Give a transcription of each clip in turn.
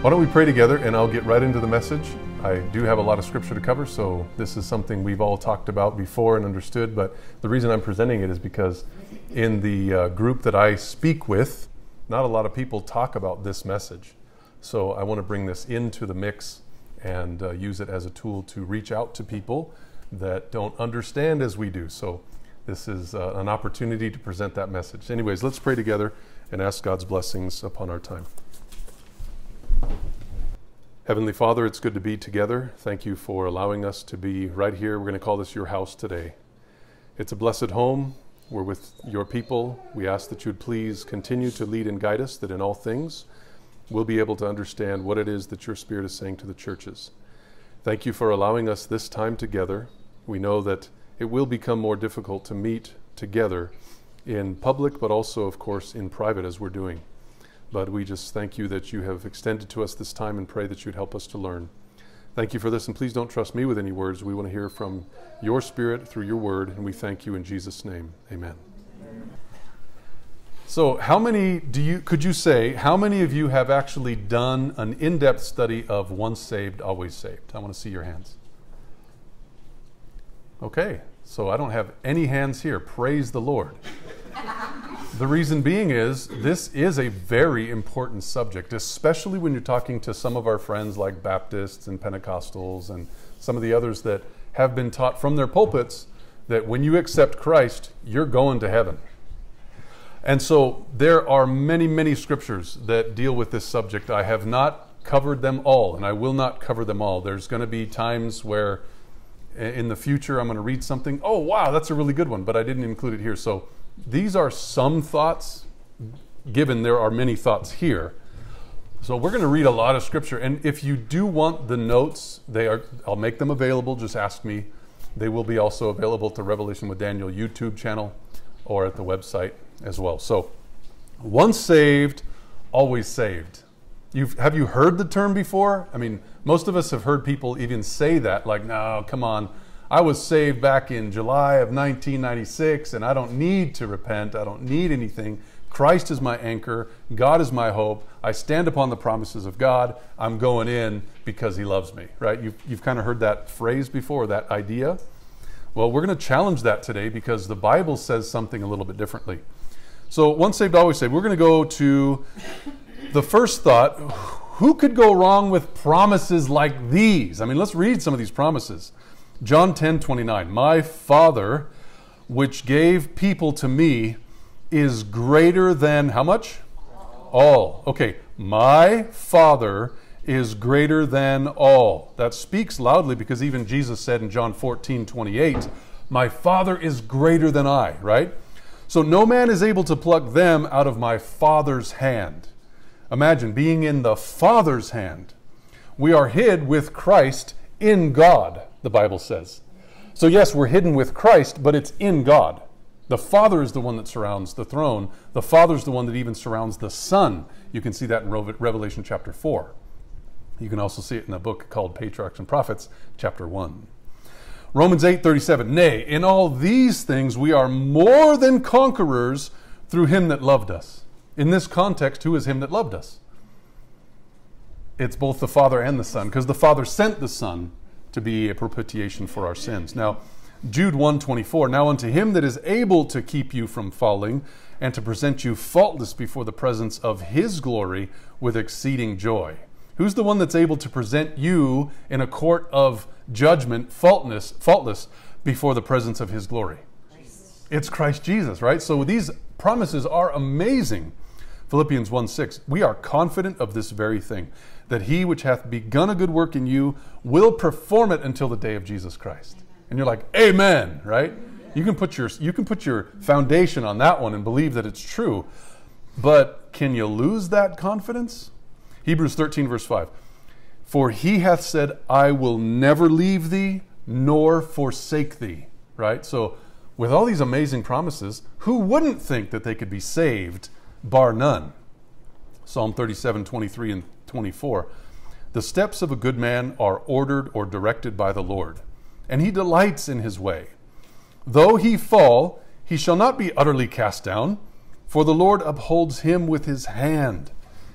Why don't we pray together and I'll get right into the message. I do have a lot of scripture to cover, so this is something we've all talked about before and understood, but the reason I'm presenting it is because in the group that I speak with, not a lot of people talk about this message. So I want to bring this into the mix and use it as a tool to reach out to people that don't understand as we do. So this is an opportunity to present that message. Anyways, let's pray together and ask God's blessings upon our time. Heavenly Father, it's good to be together. Thank you for allowing us to be right here. We're going to call this your house today. It's a blessed home. We're with your people. We ask that you'd please continue to lead and guide us, that in all things we'll be able to understand what it is that your Spirit is saying to the churches. Thank you for allowing us this time together. We know that it will become more difficult to meet together in public, but also, of course, in private as we're doing. But we just thank you that you have extended to us this time and pray that you'd help us to learn. Thank you for this, and please don't trust me with any words. We want to hear from your Spirit through your word, and we thank you in Jesus' name. Amen. So how many could you say, how many of you have actually done an in-depth study of once saved, always saved? I want to see your hands. Okay, so I don't have any hands here. Praise the Lord. The reason being is this is a very important subject, especially when you're talking to some of our friends like Baptists and Pentecostals and some of the others that have been taught from their pulpits that when you accept Christ, you're going to heaven. And so there are many, many scriptures that deal with this subject. I have not covered them all, and I will not cover them all. There's going to be times where in the future I'm going to read something, oh wow, that's a really good one, but I didn't include it here. So these are some thoughts, given there are many thoughts here. So we're going to read a lot of scripture. And if you do want the notes, I'll make them available. Just ask me. They will be also available at the Revelation with Daniel YouTube channel or at the website as well. So once saved, always saved. Have you heard the term before? I mean, most of us have heard people even say that, like, no, come on. I was saved back in July of 1996, and I don't need to repent. I don't need anything. Christ is my anchor. God is my hope. I stand upon the promises of God. I'm going in because he loves me, right? You've kind of heard that phrase before, that idea. Well, we're going to challenge that today because the Bible says something a little bit differently. So once saved, always saved. We're going to go to the first thought. Who could go wrong with promises like these? I mean, let's read some of these promises. John 10:29, my Father, which gave people to me, is greater than how much? All. Okay, my Father is greater than all. That speaks loudly because even Jesus said in John 14:28, my Father is greater than I, right? So no man is able to pluck them out of my Father's hand. Imagine being in the Father's hand. We are hid with Christ in God, the Bible says. So yes, we're hidden with Christ, but it's in God. The Father is the one that surrounds the throne. The Father is the one that even surrounds the Son. You can see that in Revelation chapter 4. You can also see it in a book called Patriarchs and Prophets, chapter 1. Romans 8:37, nay, in all these things we are more than conquerors through him that loved us. In this context, who is him that loved us? It's both the Father and the Son, because the Father sent the Son to be a propitiation for our sins. Now, Jude 1:24, now unto him that is able to keep you from falling and to present you faultless before the presence of his glory with exceeding joy. Who's the one that's able to present you in a court of judgment faultless before the presence of his glory? Christ. It's Christ Jesus, right? So these promises are amazing. Philippians 1:6, we are confident of this very thing, that he which hath begun a good work in you will perform it until the day of Jesus Christ. And you're like, amen, right? You can put your foundation on that one and believe that it's true. But can you lose that confidence? Hebrews 13 verse 5, for he hath said, I will never leave thee nor forsake thee, right? So with all these amazing promises, who wouldn't think that they could be saved, bar none? Psalm 37:23 and 24. The steps of a good man are ordered or directed by the Lord, and he delights in his way. Though he fall, he shall not be utterly cast down, for the Lord upholds him with his hand.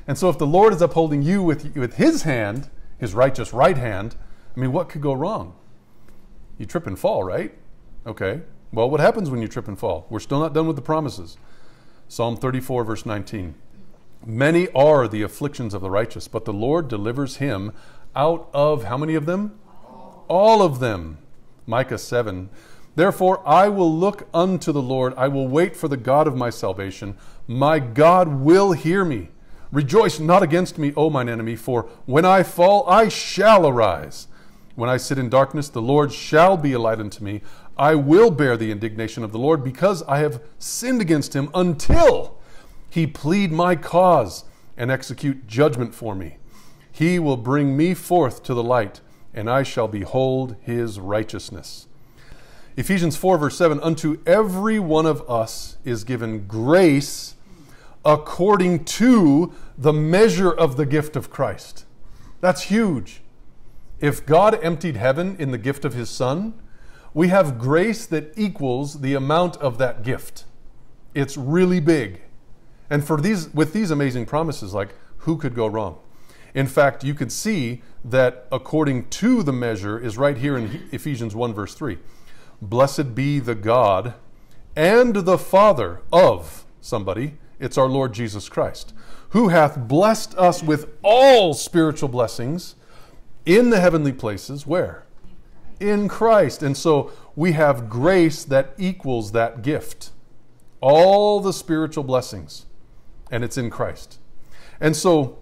And so if the Lord is upholding you with his hand, his righteous right hand, I mean, what could go wrong? You trip and fall, right? Okay. Well, what happens when you trip and fall? We're still not done with the promises. Psalm 34, verse 19. Many are the afflictions of the righteous, but the Lord delivers him out of, how many of them? All of them. Micah 7. Therefore I will look unto the Lord. I will wait for the God of my salvation. My God will hear me. Rejoice not against me, O mine enemy, for when I fall, I shall arise. When I sit in darkness, the Lord shall be a light unto me. I will bear the indignation of the Lord, because I have sinned against him, until he plead my cause and execute judgment for me. He will bring me forth to the light, and I shall behold his righteousness. Ephesians 4, verse 7, unto every one of us is given grace according to the measure of the gift of Christ. That's huge. If God emptied heaven in the gift of his Son, we have grace that equals the amount of that gift. It's really big. And with these amazing promises, like, who could go wrong? In fact, you could see that according to the measure is right here in Ephesians 1, verse 3. Blessed be the God and the Father of somebody. It's our Lord Jesus Christ, who hath blessed us with all spiritual blessings in the heavenly places. Where? In Christ. And so we have grace that equals that gift. All the spiritual blessings. And it's in Christ. And so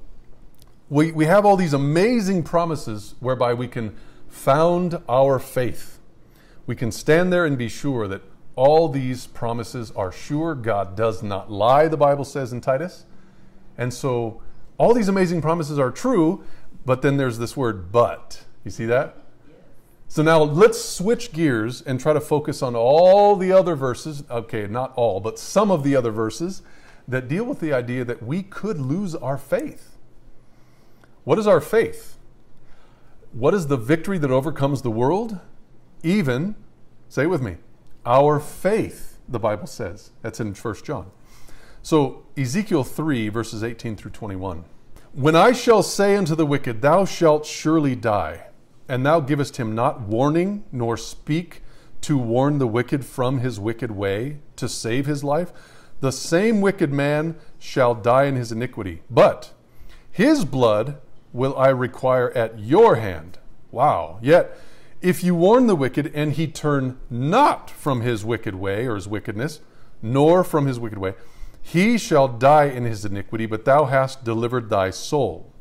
we have all these amazing promises whereby we can found our faith. We can stand there and be sure that all these promises are sure. God does not lie, the Bible says in Titus. And so all these amazing promises are true, but then there's this word but. You see that? So now let's switch gears and try to focus on all the other verses. Okay, not all, but some of the other verses that deal with the idea that we could lose our faith. What is our faith? What is the victory that overcomes the world? Even, say it with me, our faith, the Bible says. That's in 1 John. So Ezekiel 3, verses 18 through 21. When I shall say unto the wicked, thou shalt surely die, and thou givest him not warning, nor speak to warn the wicked from his wicked way, to save his life, the same wicked man shall die in his iniquity. But his blood will I require at your hand. Wow. Yet, if you warn the wicked, and he turn not from his wicked way, or his wickedness, nor from his wicked way, he shall die in his iniquity, but thou hast delivered thy soul.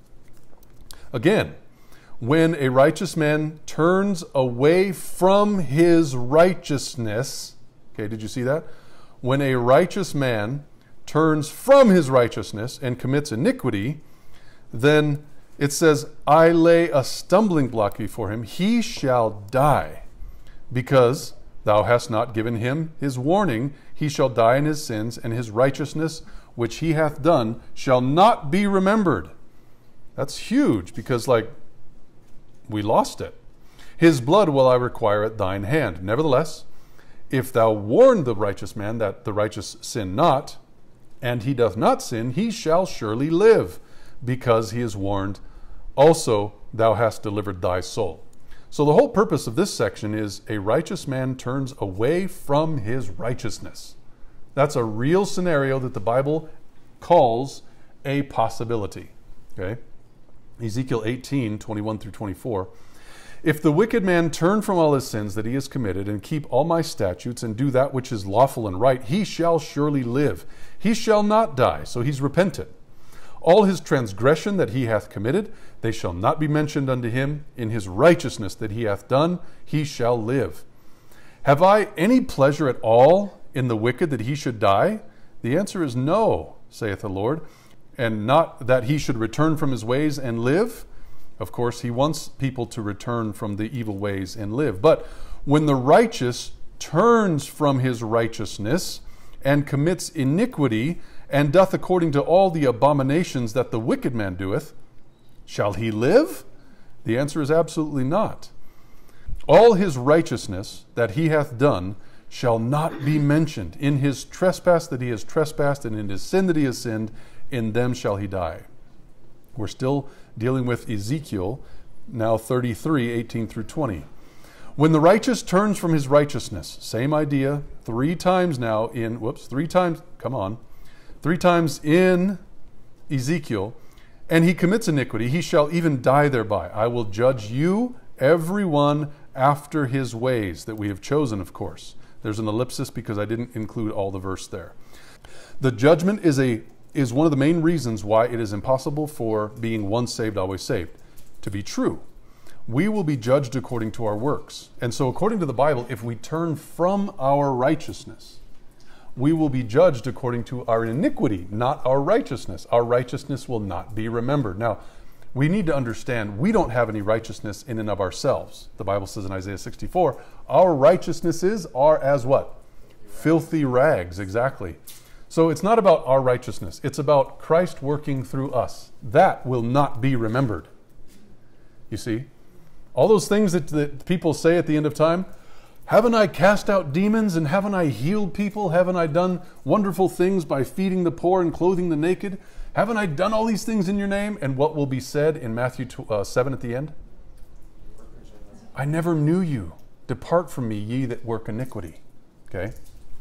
Again, when a righteous man turns away from his righteousness, okay, did you see that? When a righteous man turns from his righteousness and commits iniquity, then it says, I lay a stumbling block before him. He shall die, because thou hast not given him his warning. He shall die in his sins, and his righteousness, which he hath done, shall not be remembered. That's huge, because, we lost it. His blood will I require at thine hand. Nevertheless, if thou warn the righteous man that the righteous sin not, and he doth not sin, he shall surely live, because he is warned. Also, thou hast delivered thy soul. So the whole purpose of this section is a righteous man turns away from his righteousness. That's a real scenario that the Bible calls a possibility. Okay? Ezekiel 18, 21 through 24. If the wicked man turn from all his sins that he has committed, and keep all my statutes, and do that which is lawful and right, he shall surely live. He shall not die, so he's repentant. All his transgression that he hath committed, they shall not be mentioned unto him. In his righteousness that he hath done, he shall live. Have I any pleasure at all in the wicked that he should die? The answer is no, saith the Lord, and not that he should return from his ways and live. Of course, he wants people to return from the evil ways and live. But when the righteous turns from his righteousness and commits iniquity, and doth according to all the abominations that the wicked man doeth, shall he live? The answer is absolutely not. All his righteousness that he hath done shall not be mentioned. In his trespass that he has trespassed, and in his sin that he has sinned, in them shall he die. We're still dealing with Ezekiel, now 33, 18 through 20. When the righteous turns from his righteousness, same idea, three times in Ezekiel, and he commits iniquity, he shall even die thereby. I will judge you, every one, after his ways, that we have chosen, of course. There's an ellipsis because I didn't include all the verse there. The judgment is one of the main reasons why it is impossible for being once saved, always saved to be true. We will be judged according to our works. And so according to the Bible, if we turn from our righteousness, we will be judged according to our iniquity, not our righteousness. Our righteousness will not be remembered. Now, we need to understand we don't have any righteousness in and of ourselves. The Bible says in Isaiah 64, our righteousnesses are as what? Filthy rags, exactly. So it's not about our righteousness. It's about Christ working through us. That will not be remembered. You see? All those things that people say at the end of time, haven't I cast out demons and haven't I healed people? Haven't I done wonderful things by feeding the poor and clothing the naked? Haven't I done all these things in your name? And what will be said in Matthew 7 at the end? I never knew you. Depart from me, ye that work iniquity. Okay?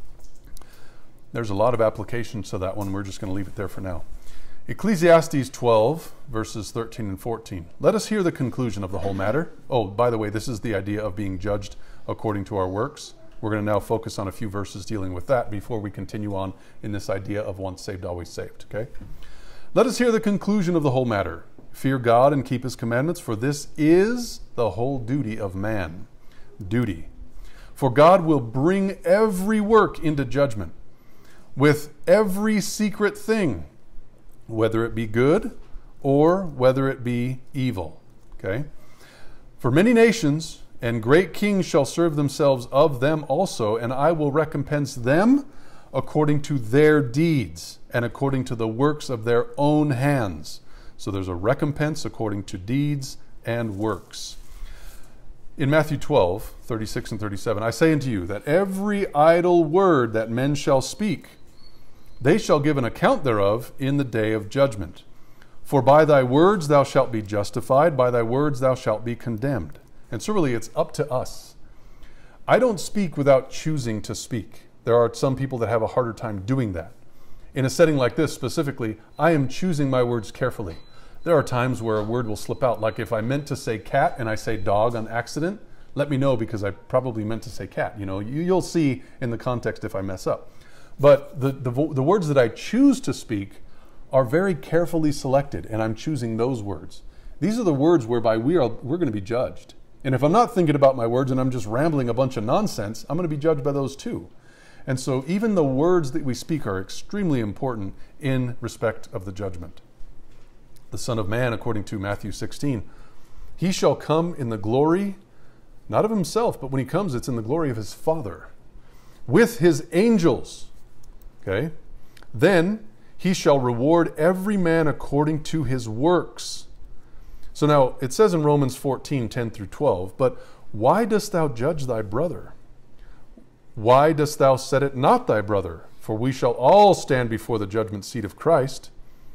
There's a lot of applications to that one. We're just going to leave it there for now. Ecclesiastes 12, verses 13 and 14. Let us hear the conclusion of the whole matter. Oh, by the way, this is the idea of being judged according to our works. We're going to now focus on a few verses dealing with that before we continue on in this idea of once saved, always saved. Okay? Let us hear the conclusion of the whole matter. Fear God and keep his commandments, for this is the whole duty of man. Duty. For God will bring every work into judgment with every secret thing, whether it be good or whether it be evil. Okay? For many nations and great kings shall serve themselves of them also, and I will recompense them according to their deeds and according to the works of their own hands. So there's a recompense according to deeds and works. In Matthew 12, 36 and 37, I say unto you that every idle word that men shall speak, they shall give an account thereof in the day of judgment. For by thy words thou shalt be justified, by thy words thou shalt be condemned. And so really it's up to us. I don't speak without choosing to speak. There are some people that have a harder time doing that. In a setting like this specifically, I am choosing my words carefully. There are times where a word will slip out, like if I meant to say cat and I say dog on accident, let me know because I probably meant to say cat. You know, you'll see in the context if I mess up. But the words that I choose to speak are very carefully selected, and I'm choosing those words. These are the words whereby we're going to be judged. And if I'm not thinking about my words and I'm just rambling a bunch of nonsense, I'm going to be judged by those too. And so even the words that we speak are extremely important in respect of the judgment. The Son of Man, according to Matthew 16, he shall come in the glory, not of himself, but when he comes, it's in the glory of his Father, with his angels. Okay? Then he shall reward every man according to his works. So now it says in Romans 14, 10 through 12, but why dost thou judge thy brother? Why dost thou set it not thy brother? For we shall all stand before the judgment seat of Christ.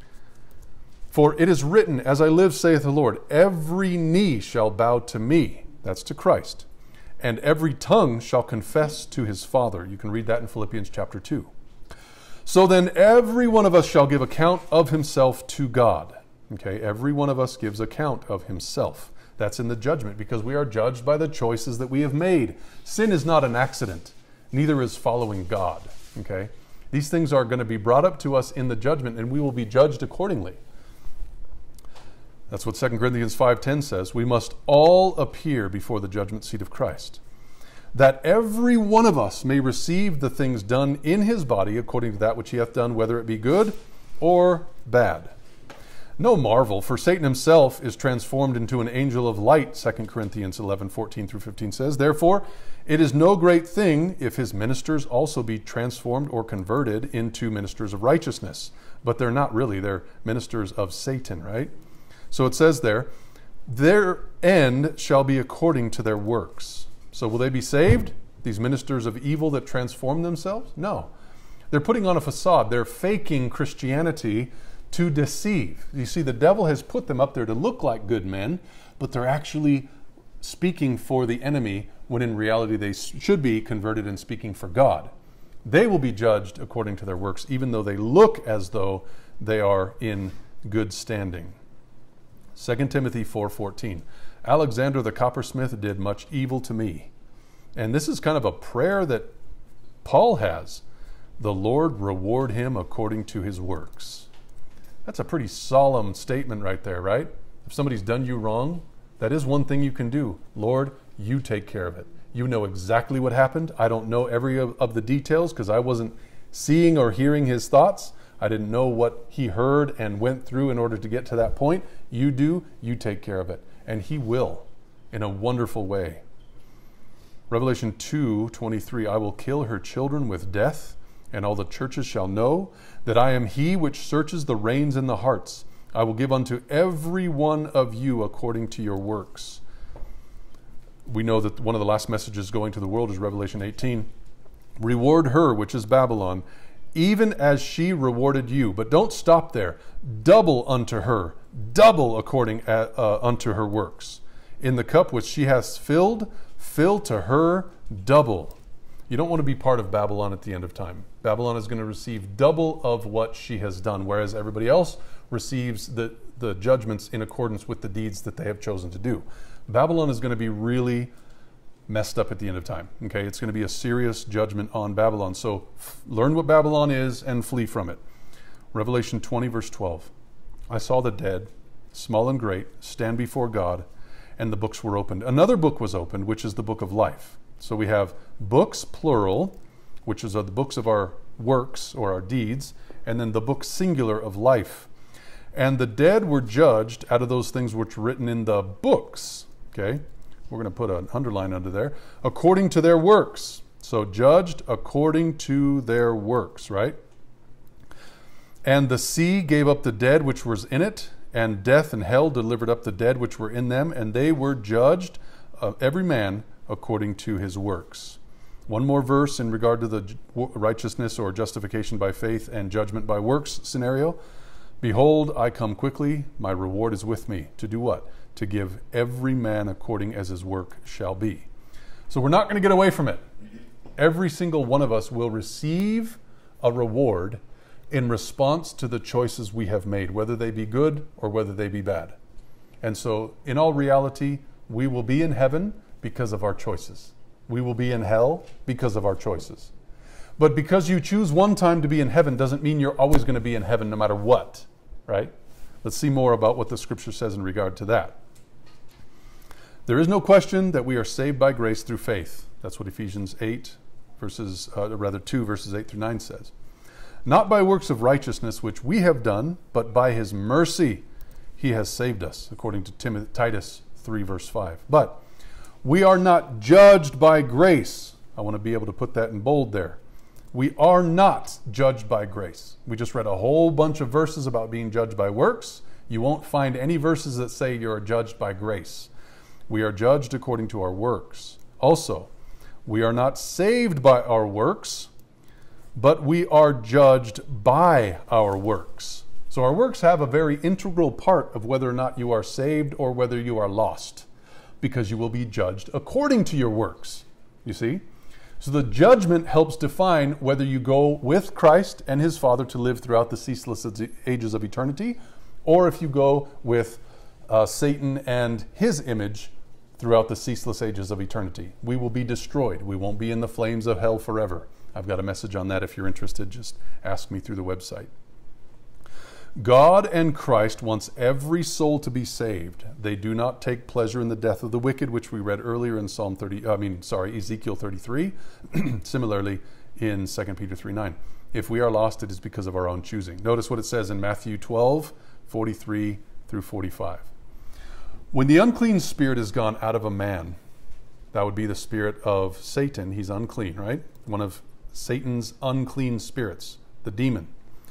For it is written, as I live, saith the Lord, every knee shall bow to me, that's to Christ, and every tongue shall confess to his Father. You can read that in Philippians chapter 2. So then every one of us shall give account of himself to God. Okay, every one of us gives account of himself. That's in the judgment because we are judged by the choices that we have made. Sin is not an accident. Neither is following God. Okay, these things are going to be brought up to us in the judgment and we will be judged accordingly. That's what 2 Corinthians 5:10 says. We must all appear before the judgment seat of Christ, that every one of us may receive the things done in his body according to that which he hath done, whether it be good or bad. No marvel, for Satan himself is transformed into an angel of light, 2 Corinthians 11:14 through 15 says. Therefore, it is no great thing if his ministers also be transformed or converted into ministers of righteousness. But they're not really, they're ministers of Satan, right? So it says there, their end shall be according to their works. So will they be saved? These ministers of evil that transform themselves? No. They're putting on a facade. They're faking Christianity to deceive. You see, the devil has put them up there to look like good men, but they're actually speaking for the enemy when in reality they should be converted and speaking for God. They will be judged according to their works, even though they look as though they are in good standing. 2 Timothy 4:14. Alexander the coppersmith did much evil to me. And this is kind of a prayer that Paul has. The Lord reward him according to his works. That's a pretty solemn statement right there, right? If somebody's done you wrong, that is one thing you can do. Lord, you take care of it. You know exactly what happened. I don't know every of the details because I wasn't seeing or hearing his thoughts. I didn't know what he heard and went through in order to get to that point. You do, you take care of it. And he will in a wonderful way. Revelation 2:23, I will kill her children with death, and all the churches shall know that I am he which searches the reins and the hearts. I will give unto every one of you according to your works. We know that one of the last messages going to the world is Revelation 18. Reward her, which is Babylon, even as she rewarded you. But don't stop there. Double unto her, double according unto her works. In the cup which she has filled, fill to her double. You don't want to be part of Babylon at the end of time. Babylon is going to receive double of what she has done, whereas everybody else receives the judgments in accordance with the deeds that they have chosen to do. Babylon is going to be really messed up at the end of time. Okay, it's going to be a serious judgment on Babylon. So learn what Babylon is and flee from it. Revelation 20 verse 12. I saw the dead, small and great, stand before God, and the books were opened. Another book was opened, which is the book of life. So we have books, plural, which is the books of our works or our deeds, and then the book singular of life. And the dead were judged out of those things which were written in the books. Okay, we're going to put an underline under there. According to their works. So judged according to their works, right? And the sea gave up the dead which was in it, and death and hell delivered up the dead which were in them, and they were judged, every man according to his works. One more verse in regard to the righteousness or justification by faith and judgment by works scenario. Behold, I come quickly, my reward is with me. To do what? To give every man according as his work shall be. So we're not going to get away from it. Every single one of us will receive a reward in response to the choices we have made, whether they be good or whether they be bad. And so in all reality, we will be in heaven because of our choices. We will be in hell because of our choices. But because you choose one time to be in heaven doesn't mean you're always going to be in heaven no matter what, right? Let's see more about what the scripture says in regard to that. There is no question that we are saved by grace through faith. That's what Ephesians 2 verses 8 through 9 says. Not by works of righteousness which we have done, but by his mercy he has saved us, according to Titus 3 verse 5. But we are not judged by grace. I want to be able to put that in bold there. We are not judged by grace. We just read a whole bunch of verses about being judged by works. You won't find any verses that say you are judged by grace. We are judged according to our works. Also, we are not saved by our works, but we are judged by our works. So our works have a very integral part of whether or not you are saved or whether you are lost, because you will be judged according to your works. You see? So the judgment helps define whether you go with Christ and his Father to live throughout the ceaseless ages of eternity, or if you go with Satan and his image throughout the ceaseless ages of eternity. We will be destroyed. We won't be in the flames of hell forever. I've got a message on that. If you're interested, just ask me through the website. God and Christ wants every soul to be saved. They do not take pleasure in the death of the wicked, which we read earlier in Ezekiel 33. Similarly, in 2 Peter 3:9. If we are lost, it is because of our own choosing. Notice what it says in Matthew 12:43 through 45. When the unclean spirit is gone out of a man, that would be the spirit of Satan. He's unclean, right? One of Satan's unclean spirits, the demon.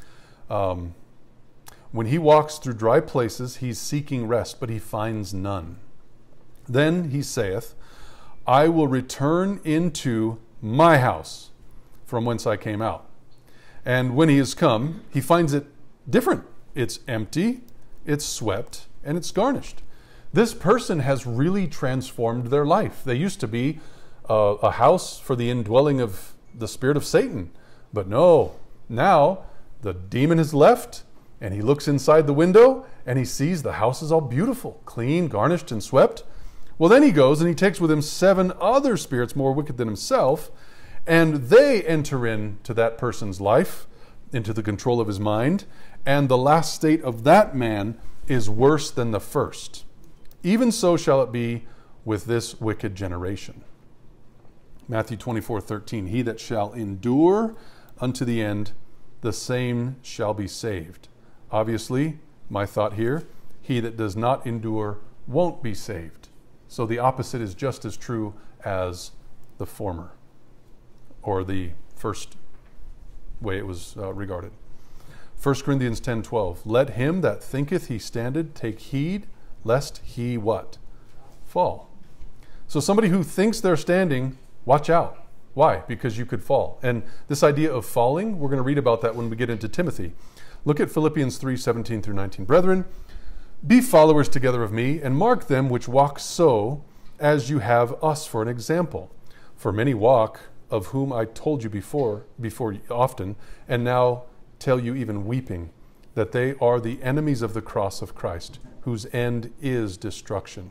When he walks through dry places, he's seeking rest, but he finds none. Then he saith, I will return into my house from whence I came out. And when he has come, he finds it different. It's empty, it's swept, and it's garnished. This person has really transformed their life. They used to be a house for the indwelling of the spirit of Satan. But no, now the demon has left, and he looks inside the window, and he sees the house is all beautiful, clean, garnished, and swept. Well, then he goes and he takes with him 7 other spirits more wicked than himself, and they enter into that person's life, into the control of his mind, and the last state of that man is worse than the first. Even so shall it be with this wicked generation. Matthew 24:13, he that shall endure unto the end, the same shall be saved. Obviously, my thought here, he that does not endure won't be saved. So the opposite is just as true as the former, or the first way it was regarded. 1 Corinthians 10:12, let him that thinketh he standeth take heed, lest he what? Fall. So somebody who thinks they're standing, watch out. Why? Because you could fall. And this idea of falling, we're going to read about that when we get into Timothy. Look at Philippians 3:17 through 19. Brethren, be followers together of me, and mark them which walk so, as you have us for an example. For many walk, of whom I told you before often, and now tell you even weeping, that they are the enemies of the cross of Christ, whose end is destruction.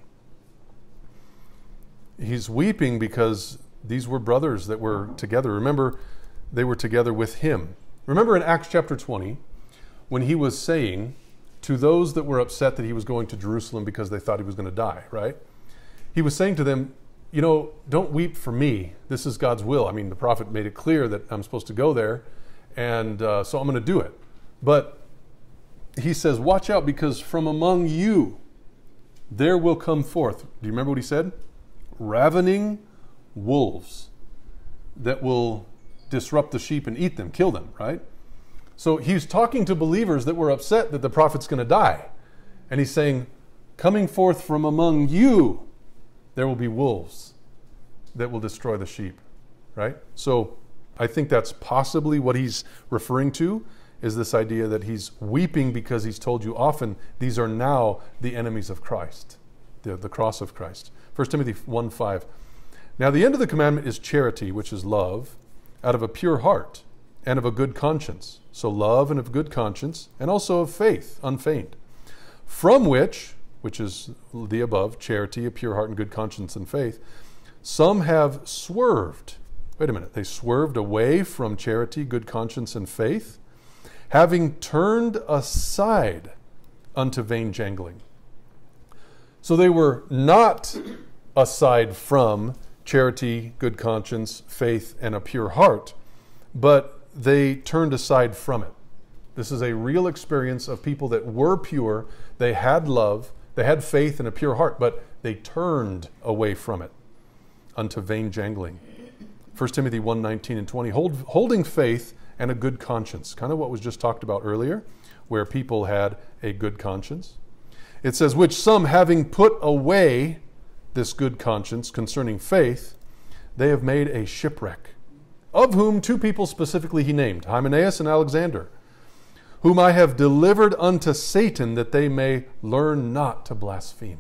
He's weeping because these were brothers that were together. Remember, they were together with him. Remember in Acts chapter 20, when he was saying to those that were upset that he was going to Jerusalem because they thought he was going to die, right? He was saying to them, you know, don't weep for me. This is God's will. I mean, the prophet made it clear that I'm supposed to go there, and so I'm going to do it. But he says, watch out, because from among you there will come forth, do you remember what he said? Ravening wolves that will disrupt the sheep and eat them, kill them, right? So he's talking to believers that were upset that the prophet's going to die. And he's saying, coming forth from among you, there will be wolves that will destroy the sheep, right? So I think that's possibly what he's referring to, is this idea that he's weeping because he's told you often these are now the enemies of Christ, the cross of Christ. 1 Timothy 1:5. Now the end of the commandment is charity, which is love, out of a pure heart and of a good conscience. So love and of good conscience, and also of faith, unfeigned. From which is the above, charity, a pure heart and good conscience and faith, some have swerved. Wait a minute, they swerved away from charity, good conscience, and faith, having turned aside unto vain jangling. So they were not aside from charity, good conscience, faith, and a pure heart, but they turned aside from it. This is a real experience of people that were pure. They had love, they had faith and a pure heart, but they turned away from it unto vain jangling. 1 Timothy 1:19 and 20, holding faith and a good conscience. Kind of what was just talked about earlier, where people had a good conscience. It says, which some having put away this good conscience concerning faith, they have made a shipwreck, of whom 2 people specifically he named, Hymenaeus and Alexander, whom I have delivered unto Satan, that they may learn not to blaspheme.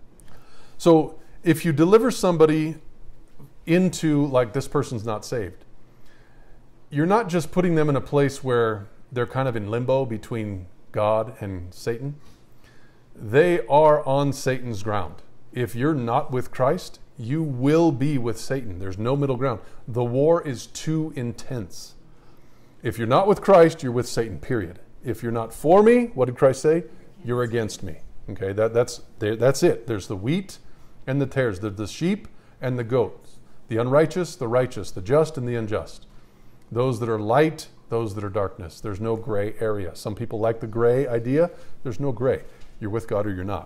So if you deliver somebody into, like, this person's not saved, you're not just putting them in a place where they're kind of in limbo between God and Satan. They are on Satan's ground. If you're not with Christ, you will be with Satan. There's no middle ground. The war is too intense. If you're not with Christ, you're with Satan, period. If you're not for me, what did Christ say? You're against me. Okay, that's it. There's the wheat and the tares, the sheep and the goats, the unrighteous, the righteous, the just and the unjust, those that are light, those that are darkness. There's no gray area. Some people like the gray idea. There's no gray. You're with God or you're not.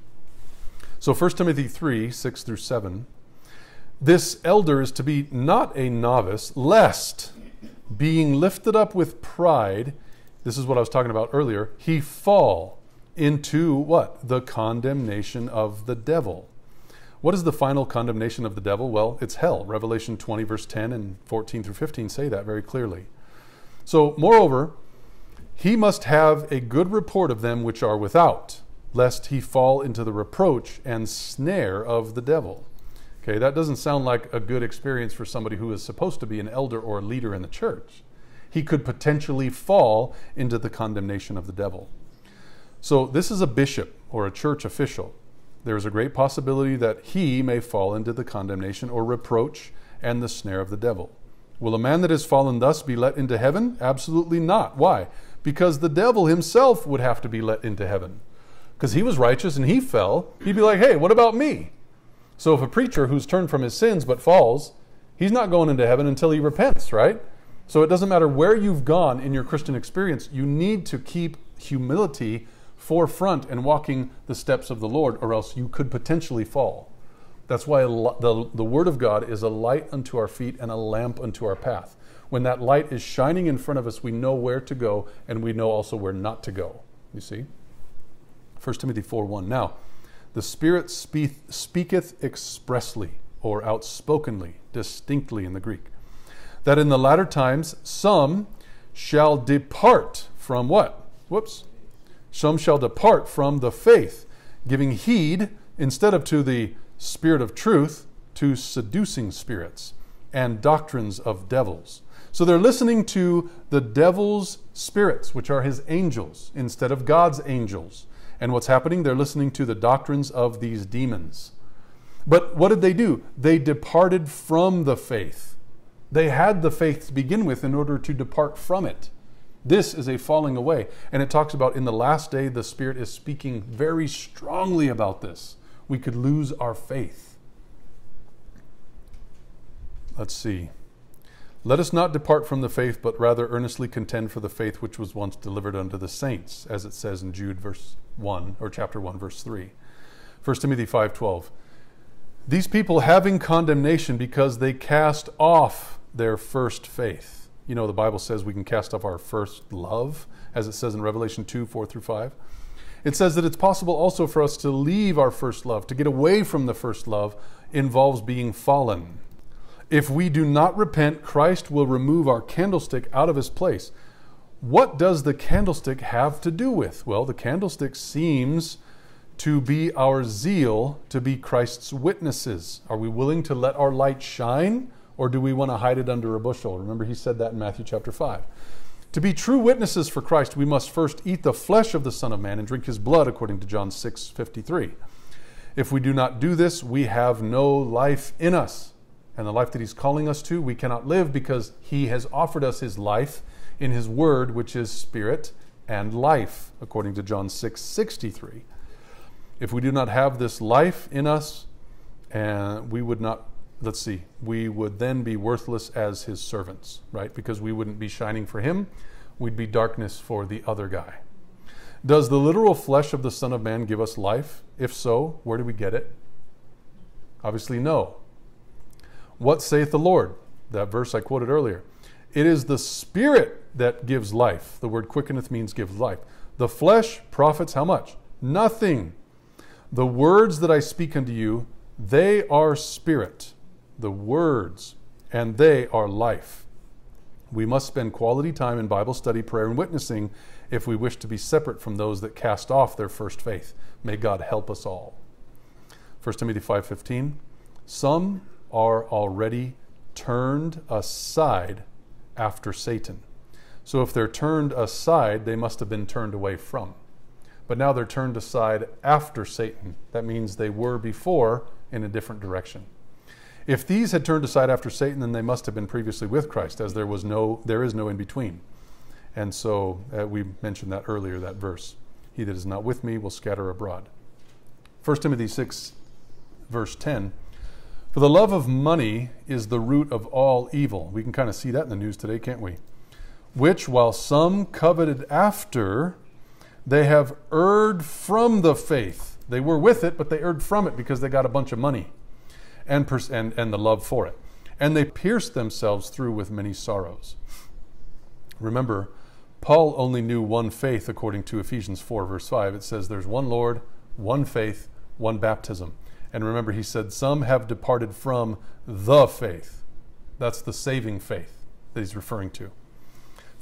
So 1 Timothy 3:6 through 7, this elder is to be not a novice, lest being lifted up with pride, this is what I was talking about earlier, he fall into what? The condemnation of the devil. What is the final condemnation of the devil? Well, it's hell. Revelation 20 verse 10 and 14 through 15 say that very clearly. So moreover, He must have a good report of them which are without, lest he fall into the reproach and snare of the devil. Okay, that doesn't sound like a good experience for somebody who is supposed to be an elder or a leader in the church. He could potentially fall into the condemnation of the devil. So this is a bishop or a church official. There is a great possibility that he may fall into the condemnation or reproach and the snare of the devil. Will a man that has fallen thus be let into heaven? Absolutely not. Why? Because the devil himself would have to be let into heaven. Because he was righteous and he fell, he'd be like, hey, what about me? So if a preacher who's turned from his sins but falls, he's not going into heaven until he repents, right? So it doesn't matter where you've gone in your Christian experience, you need to keep humility forefront and walking the steps of the Lord, or else you could potentially fall. That's why the Word of God is a light unto our feet and a lamp unto our path. When that light is shining in front of us, we know where to go, and we know also where not to go. You see? 1 Timothy 4:1. Now, the Spirit speaketh expressly, or outspokenly, distinctly in the Greek, that in the latter times some shall depart from what? Some shall depart from the faith, giving heed, instead of to the Spirit of truth, to seducing spirits and doctrines of devils. So they're listening to the devil's spirits, which are his angels, instead of God's angels. And what's happening? They're listening to the doctrines of these demons. But what did they do? They departed from the faith. They had the faith to begin with in order to depart from it. This is a falling away. And it talks about in the last day, the Spirit is speaking very strongly about this. We could lose our faith. Let's see. Let us not depart from the faith, but rather earnestly contend for the faith which was once delivered unto the saints, as it says in Jude verse 1, or chapter 1, verse 3. 1 Timothy 5:12. These people having condemnation because they cast off their first faith. You know, the Bible says we can cast off our first love, as it says in Revelation 2, 4 through 5. It says that it's possible also for us to leave our first love. To get away from the first love involves being fallen. If we do not repent, Christ will remove our candlestick out of his place. What does the candlestick have to do with? Well, the candlestick seems to be our zeal to be Christ's witnesses. Are we willing to let our light shine, or do we want to hide it under a bushel? Remember, he said that in Matthew chapter 5. To be true witnesses for Christ, we must first eat the flesh of the Son of Man and drink his blood, according to John 6:53. If we do not do this, we have no life in us. And the life that he's calling us to, we cannot live, because he has offered us his life in his word, which is spirit and life, according to John 6:63. If we do not have this life in us, we would not, we would then be worthless as his servants, right? Because we wouldn't be shining for him. We'd be darkness for the other guy. Does the literal flesh of the Son of Man give us life? If so, where do we get it? Obviously, no. What saith the Lord? That verse I quoted earlier. It is the Spirit that gives life. The word quickeneth means gives life. The flesh profits how much? Nothing. The words that I speak unto you, they are spirit. The words, and they are life. We must spend quality time in Bible study, prayer, and witnessing if we wish to be separate from those that cast off their first faith. May God help us all. 1 Timothy 5:15. Some are already turned aside after Satan. So if they're turned aside, they must have been turned away from. But now they're turned aside after Satan. That means they were before in a different direction. If these had turned aside after Satan, then they must have been previously with Christ, as there is no in between. And so we mentioned that earlier, that verse. He that is not with me will scatter abroad. 1 Timothy 6, verse 10. For the love of money is the root of all evil. We can kind of see that in the news today, can't we? Which, while some coveted after, they have erred from the faith. They were with it, but they erred from it because they got a bunch of money and the love for it. And they pierced themselves through with many sorrows. Remember, Paul only knew one faith according to Ephesians 4, verse 5. It says there's one Lord, one faith, one baptism. And remember, he said, some have departed from the faith. That's the saving faith that he's referring to.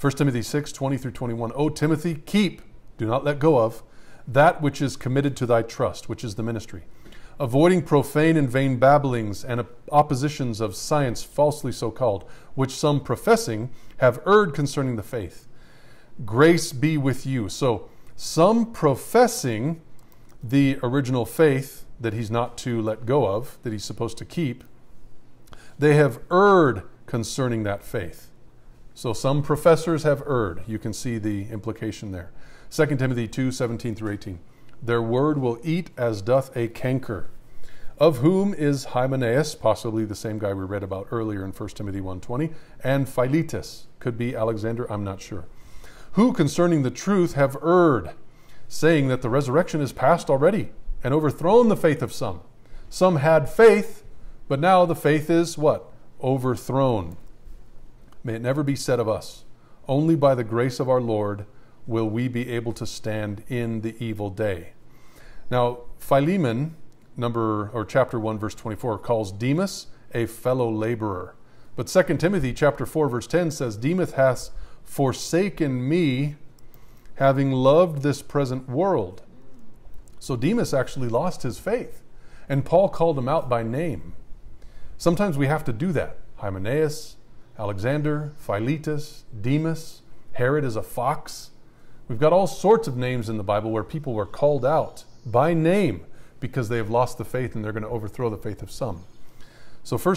1 Timothy 6, 20 through 21. O Timothy, keep, do not let go of, that which is committed to thy trust, which is the ministry, avoiding profane and vain babblings and oppositions of science falsely so called, which some professing have erred concerning the faith. Grace be with you. So some professing the original faith that he's not to let go of, that he's supposed to keep, they have erred concerning that faith. So some professors have erred. You can see the implication there. 2 Timothy 2, 17 through 18. Their word will eat as doth a canker, of whom is Hymenaeus, possibly the same guy we read about earlier in 1 Timothy 1:20, and Philetus, could be Alexander, I'm not sure, who concerning the truth have erred, saying that the resurrection is past already, and overthrown the faith of some. Some had faith, but now the faith is what? Overthrown. May it never be said of us, only by the grace of our Lord will we be able to stand in the evil day. Now, Philemon, chapter 1, verse 24, calls Demas a fellow laborer. But 2 Timothy chapter 4, verse 10 says, Demas hath forsaken me, having loved this present world. So Demas actually lost his faith, and Paul called him out by name. Sometimes we have to do that. Hymenaeus, Alexander, Philetus, Demas, Herod is a fox. We've got all sorts of names in the Bible where people were called out by name because they have lost the faith and they're going to overthrow the faith of some. So 1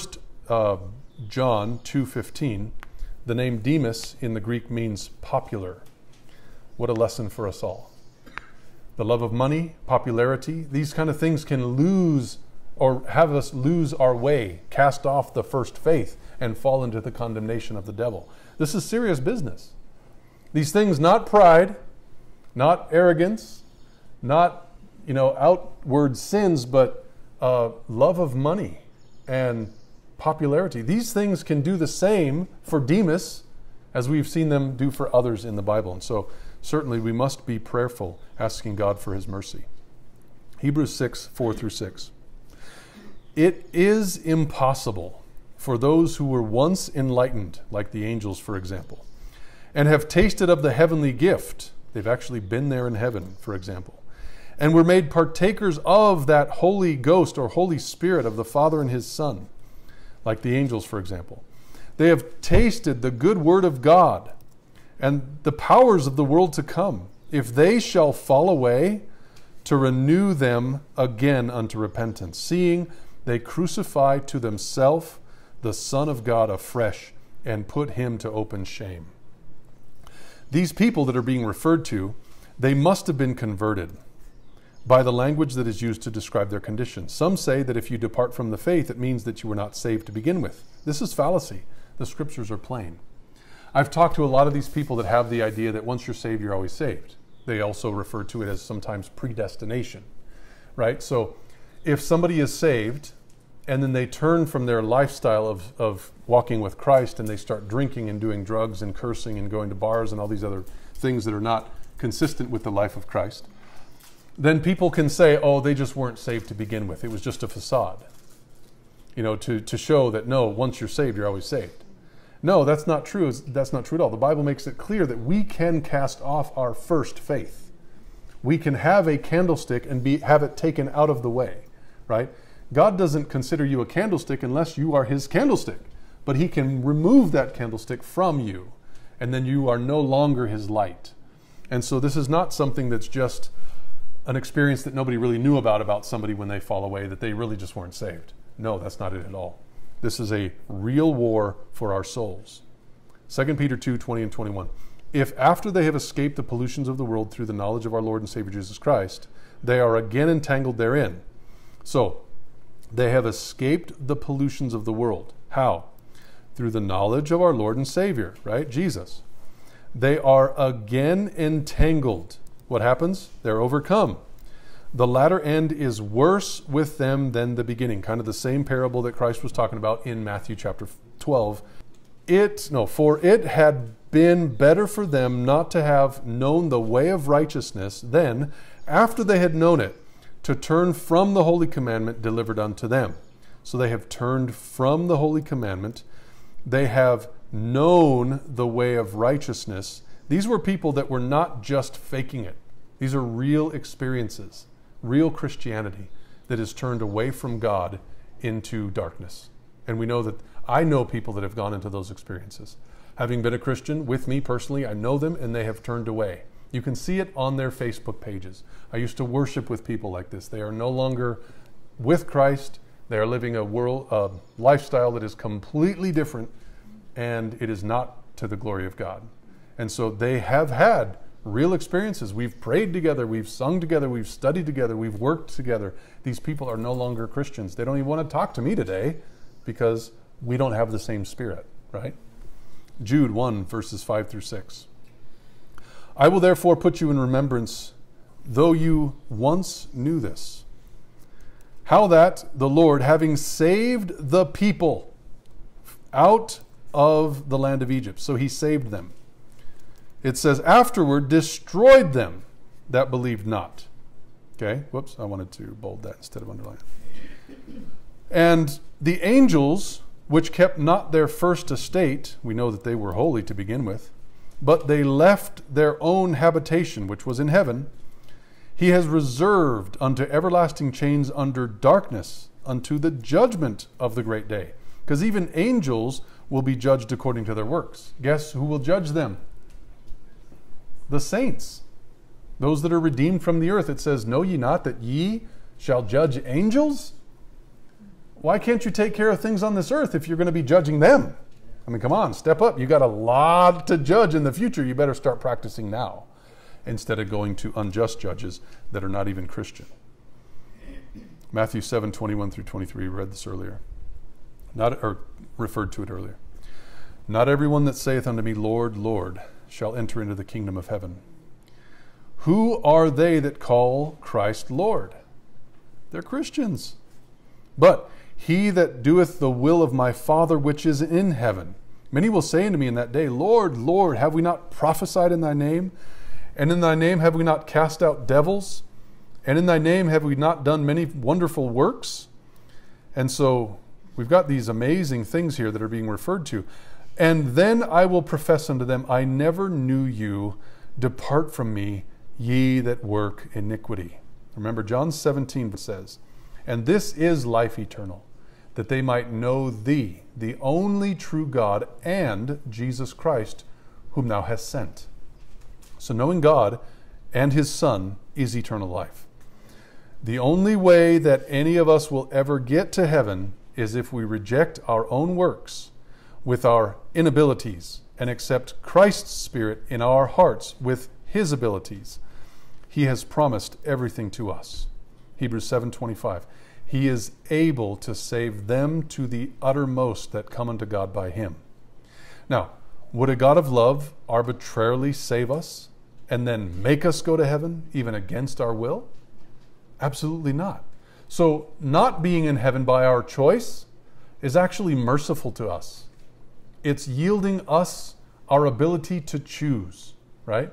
John 2:15, the name Demas in the Greek means popular. What a lesson for us all. The love of money, popularity, these kind of things can lose or have us lose our way, cast off the first faith, and fall into the condemnation of the devil. This is serious business. These things, not pride, not arrogance, not outward sins, but love of money and popularity. These things can do the same for Demas as we've seen them do for others in the Bible. And so certainly we must be prayerful, asking God for his mercy. Hebrews 6, 4 through 6. It is impossible for those who were once enlightened, like the angels, for example, and have tasted of the heavenly gift. They've actually been there in heaven, for example, and were made partakers of that Holy Ghost or Holy Spirit of the Father and his Son, like the angels, for example. They have tasted the good word of God and the powers of the world to come. If they shall fall away, to renew them again unto repentance, seeing they crucify to themselves the Son of God afresh and put him to open shame. These people that are being referred to, they must have been converted by the language that is used to describe their condition. Some say that if you depart from the faith, it means that you were not saved to begin with. This is fallacy. The scriptures are plain. I've talked to a lot of these people that have the idea that once you're saved, you're always saved. They also refer to it as sometimes predestination, right? So if somebody is saved and then they turn from their lifestyle of walking with Christ and they start drinking and doing drugs and cursing and going to bars and all these other things that are not consistent with the life of Christ, then people can say, oh, they just weren't saved to begin with. It was just a facade, to show that, no, once you're saved, you're always saved. No, that's not true. That's not true at all. The Bible makes it clear that we can cast off our first faith. We can have a candlestick and have it taken out of the way, right? God doesn't consider you a candlestick unless you are his candlestick, but he can remove that candlestick from you, and then you are no longer his light. And so this is not something that's just an experience that nobody really knew about somebody when they fall away, that they really just weren't saved. No, that's not it at all. This is a real war for our souls. 2 Peter 2, 20 and 21. If after they have escaped the pollutions of the world through the knowledge of our Lord and Savior Jesus Christ, they are again entangled therein. So, they have escaped the pollutions of the world. How? Through the knowledge of our Lord and Savior, right? Jesus. They are again entangled. What happens? They're overcome. The latter end is worse with them than the beginning. Kind of the same parable that Christ was talking about in Matthew chapter 12. For it had been better for them not to have known the way of righteousness than, after they had known it, to turn from the holy commandment delivered unto them. So they have turned from the holy commandment. They have known the way of righteousness. These were people that were not just faking it. These are real experiences, real Christianity that is turned away from God into darkness. And we know that I know people that have gone into those experiences. Having been a Christian, with me personally, I know them and they have turned away. You can see it on their Facebook pages. I used to worship with people like this. They are no longer with Christ. They are living a lifestyle that is completely different, and it is not to the glory of God. And so they have had real experiences. We've prayed together, we've sung together, we've studied together, we've worked together. These people are no longer Christians. They don't even want to talk to me today because we don't have the same spirit, right? Jude 1, verses 5 through 6. I will therefore put you in remembrance, though you once knew this, how that the Lord, having saved the people out of the land of Egypt, so he saved them. It says, afterward destroyed them that believed not. Okay, whoops, I wanted to bold that instead of underline. And the angels, which kept not their first estate, we know that they were holy to begin with, but they left their own habitation, which was in heaven, he has reserved unto everlasting chains under darkness, unto the judgment of the great day. Because even angels will be judged according to their works. Guess who will judge them? The saints. Those that are redeemed from the earth. It says, know ye not that ye shall judge angels? Why can't you take care of things on this earth if you're going to be judging them? I mean, come on, step up. You got a lot to judge in the future. You better start practicing now, instead of going to unjust judges that are not even Christian. Matthew 7, 21 through 23, we read this earlier. Referred to it earlier. Not everyone that saith unto me, Lord, Lord, shall enter into the kingdom of heaven. Who are they that call Christ Lord? They're Christians. But he that doeth the will of my Father which is in heaven. Many will say unto me in that day, Lord, Lord, have we not prophesied in thy name? And in thy name have we not cast out devils? And in thy name have we not done many wonderful works? And so we've got these amazing things here that are being referred to. And then I will profess unto them, I never knew you. Depart from me, ye that work iniquity. Remember, John 17 says, and this is life eternal, that they might know thee, the only true God, and Jesus Christ, whom thou hast sent. So knowing God and his Son is eternal life. The only way that any of us will ever get to heaven is if we reject our own works with our inabilities and accept Christ's Spirit in our hearts with his abilities. He has promised everything to us. Hebrews 7:25. He is able to save them to the uttermost that come unto God by him. Now, would a God of love arbitrarily save us and then make us go to heaven even against our will? Absolutely not. So not being in heaven by our choice is actually merciful to us. It's yielding us our ability to choose, right?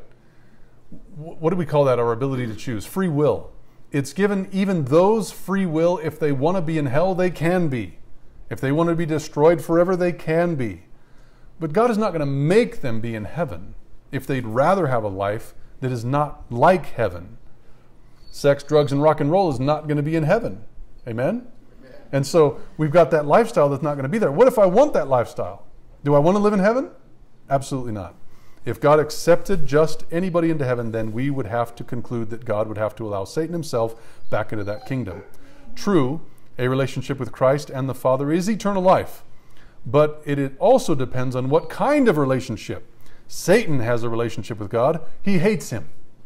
What do we call that, our ability to choose? Free will. It's given even those free will. If they want to be in hell, they can be. If they want to be destroyed forever, they can be. But God is not going to make them be in heaven if they'd rather have a life that is not like heaven. Sex, drugs, and rock and roll is not going to be in heaven. Amen? Amen? And so we've got that lifestyle that's not going to be there. What if I want that lifestyle? Do I want to live in heaven? Absolutely not. If God accepted just anybody into heaven, then we would have to conclude that God would have to allow Satan himself back into that kingdom. True, a relationship with Christ and the Father is eternal life, but it also depends on what kind of relationship. Satan has a relationship with God. He hates him.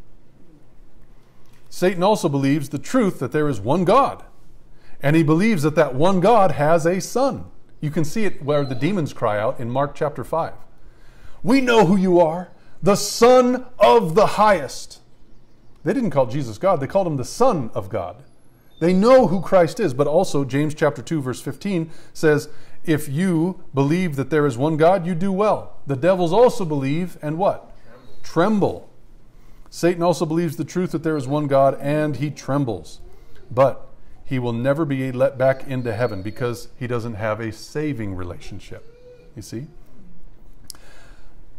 Satan also believes the truth that there is one God, and he believes that that one God has a son. You can see it where the demons cry out in Mark chapter 5. We know who you are, the Son of the Highest. They didn't call Jesus God. They called him the Son of God. They know who Christ is, but also James chapter 2 verse 15 says, if you believe that there is one God, you do well. The devils also believe and what? Tremble. Satan also believes the truth that there is one God and he trembles. But he will never be let back into heaven because he doesn't have a saving relationship. You see?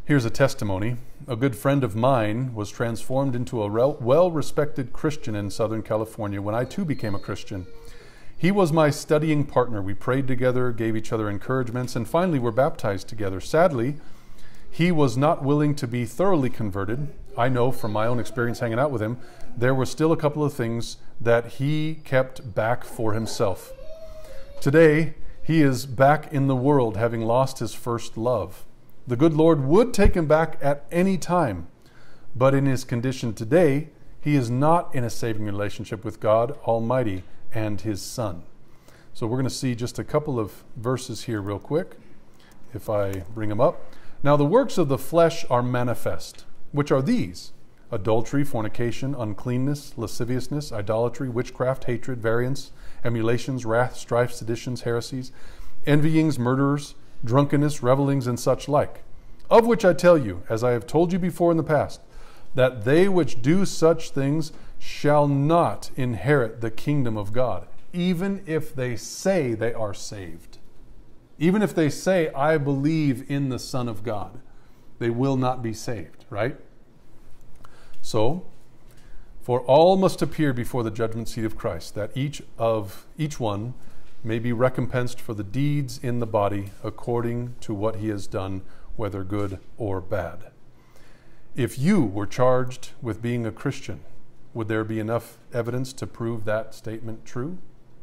Here's a testimony. A good friend of mine was transformed into a well-respected Christian in Southern California when I too became a Christian. He was my studying partner. We prayed together, gave each other encouragements, and finally were baptized together. Sadly, he was not willing to be thoroughly converted. I know from my own experience hanging out with him, there were still a couple of things that he kept back for himself. Today, he is back in the world, having lost his first love. The good Lord would take him back at any time, but in his condition today, he is not in a saving relationship with God Almighty and his Son. So we're going to see just a couple of verses here real quick, if I bring them up. Now the works of the flesh are manifest, which are these: adultery, fornication, uncleanness, lasciviousness, idolatry, witchcraft, hatred, variance, emulations, wrath, strife, seditions, heresies, envyings, murderers, drunkenness, revelings, and such like, of which I tell you, as I have told you before in the past, that they which do such things shall not inherit the kingdom of God, even if they say they are saved. Even if they say, I believe in the Son of God, they will not be saved, right? So, for all must appear before the judgment seat of Christ, that each one may be recompensed for the deeds in the body according to what he has done, whether good or bad. If you were charged with being a Christian, would there be enough evidence to prove that statement true?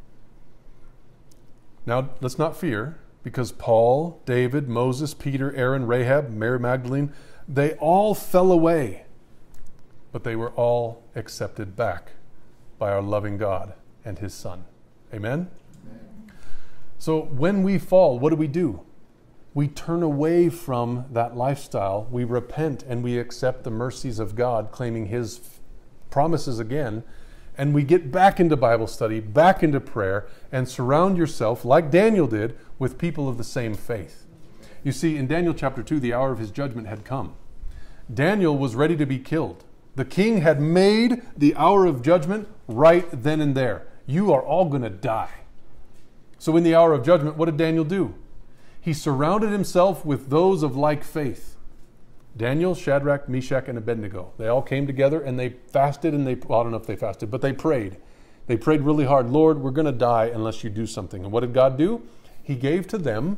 Now, let's not fear, because Paul, David, Moses, Peter, Aaron, Rahab, Mary Magdalene, they all fell away, but they were all accepted back by our loving God and his Son. Amen? So when we fall, what do? We turn away from that lifestyle. We repent and we accept the mercies of God, claiming his promises again. And we get back into Bible study, back into prayer, and surround yourself, like Daniel did, with people of the same faith. You see, in Daniel chapter 2, the hour of his judgment had come. Daniel was ready to be killed. The king had made the hour of judgment right then and there. You are all going to die. So in the hour of judgment, what did Daniel do? He surrounded himself with those of like faith. Daniel, Shadrach, Meshach, and Abednego. They all came together and they fasted and well, I don't know if they fasted, but they prayed. They prayed really hard. Lord, we're going to die unless you do something. And what did God do? He gave to them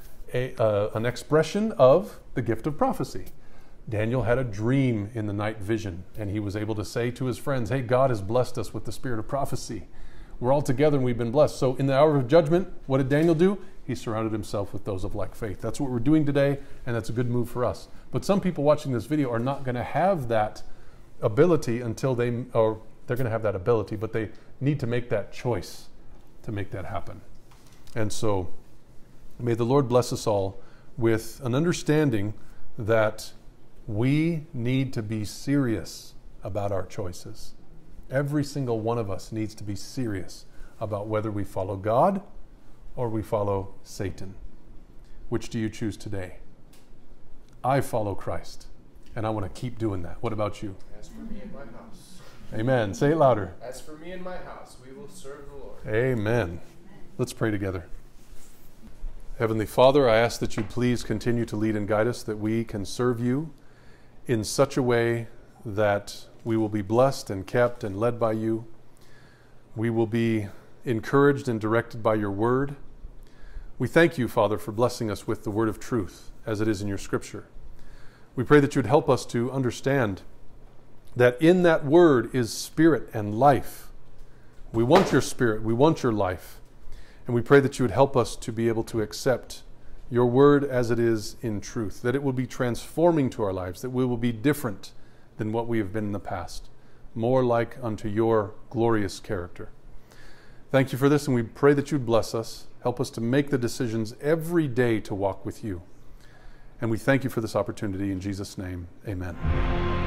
an expression of the gift of prophecy. Daniel had a dream in the night vision, and he was able to say to his friends, hey, God has blessed us with the spirit of prophecy. We're all together and we've been blessed. So in the hour of judgment, what did Daniel do? He surrounded himself with those of like faith. That's what we're doing today, and that's a good move for us. But some people watching this video are not going to have that ability until they're going to have that ability, but they need to make that choice to make that happen. And so may the Lord bless us all with an understanding that we need to be serious about our choices. Every single one of us needs to be serious about whether we follow God or we follow Satan. Which do you choose today? I follow Christ, and I want to keep doing that. What about you? As for me and my house. Amen. Say it louder. As for me and my house, we will serve the Lord. Amen. Let's pray together. Heavenly Father, I ask that you please continue to lead and guide us, that we can serve you in such a way that we will be blessed and kept and led by you. We will be encouraged and directed by your word. We thank you, Father, for blessing us with the word of truth as it is in your scripture. We pray that you would help us to understand that in that word is spirit and life. We want your spirit, we want your life. And we pray that you would help us to be able to accept your word as it is in truth, that it will be transforming to our lives, that we will be different than what we have been in the past, more like unto your glorious character. Thank you for this, and we pray that you'd bless us. Help us to make the decisions every day to walk with you. And we thank you for this opportunity. In Jesus' name, amen.